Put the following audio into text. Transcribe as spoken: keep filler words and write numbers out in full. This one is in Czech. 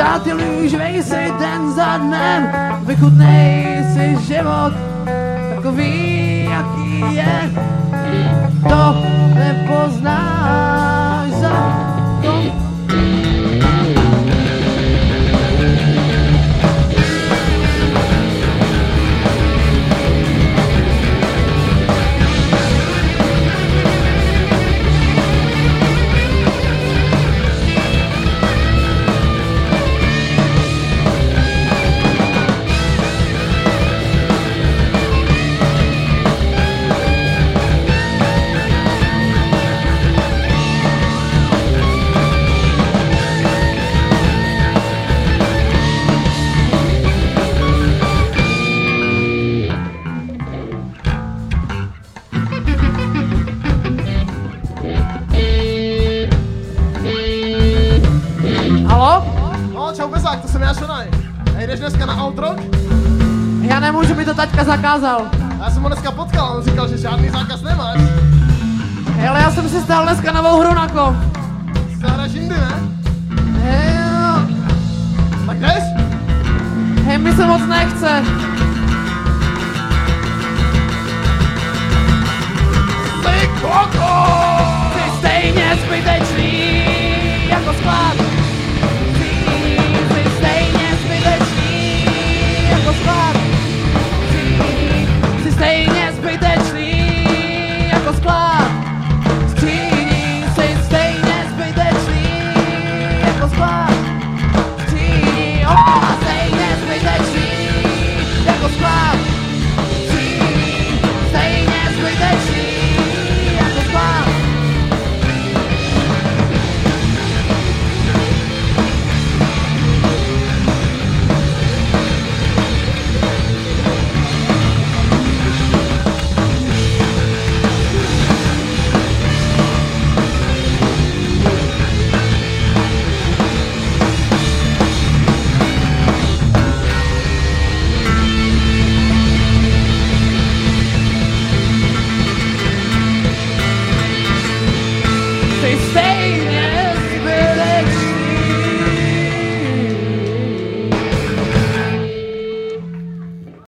Přáteli, uživej si den za dnem, vychutnej si život takový, jaký je. To nepoznáš za to. To jsem já Šonaj. Nejdeš dneska na outrok? Já nemůžu, mi to taťka zakázal. Já jsem ho dneska potkal, on říkal, že žádný zákaz nemáš. Hele, já jsem si stál dneska novou hru na kom. Zahraješ jindy, ne? Hej, jo. Tak jdeš? Hej, mi se moc nechce.